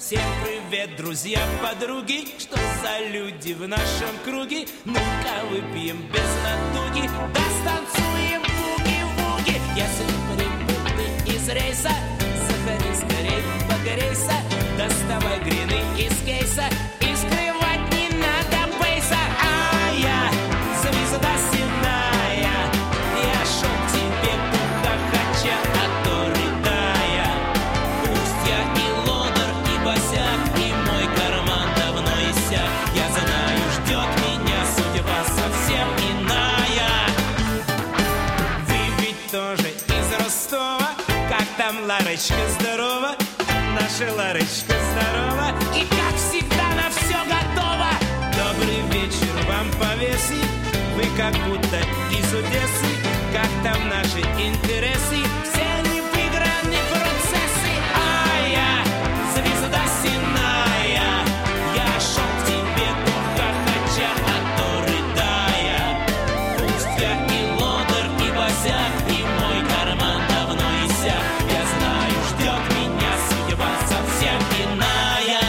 Всем привет, друзья, подруги. Что за люди в нашем круге? Ну-ка выпьем без натуги, да станцуем буги-вуги. Если прибыл ты из рейса, заходи скорей, погрейся. Доставай грины из кейса, и скрывать не надо пейса. А я звезда синая, я шел к тебе хохоча, а то рыдая. Пусть я и лодер, и босяк, и мой карман давно иссяк. Я знаю, ждет меня судьба совсем иная. Вы ведь тоже из Ростова? Как там, Ларочка, здорова? Наша Ларочка, здорова. И как всегда на все готово. Добрый вечер вам, повеси. Вы как будто из Одессы. Как там наши интересы? Все они выиграны процессы. А я звезда синая, я шел к тебе хохоча, а то рыдая. Пусть я и лодер, и босяк, и мой карман давно иссяк. Я знаю, ждет меня судьба совсем иная.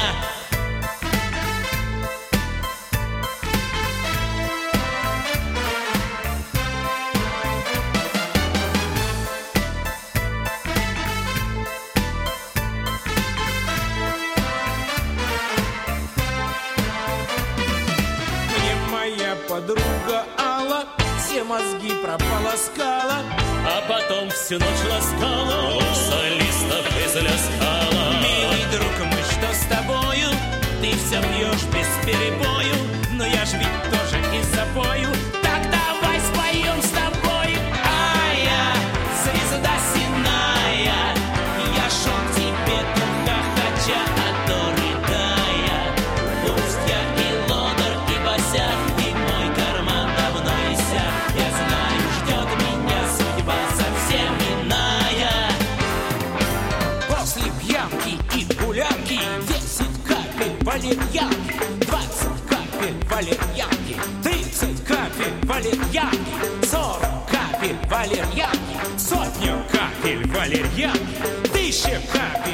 Мне моя подруга Алла все мозги прополоскала, А потом всю ночь ласкала, солистов изляскала. Милый друг мой, что с тобою? Ты все пьешь без перебою, но я ж ведь тоже и запою. Так давай споем с тобой. А я звезда синая, я шел к тебе хохоча, а то рыдая. Пусть я и лодер, и босяк, и мой карман давно иссяк. Я знаю, ждет меня судьба совсем иная. После пьянки и гулянки 10 капель валерьянки, 20 капель валерьянки, 30 капель валерьянки, 40 капель валерьянки, сотню капель валерьянки, 1000 капель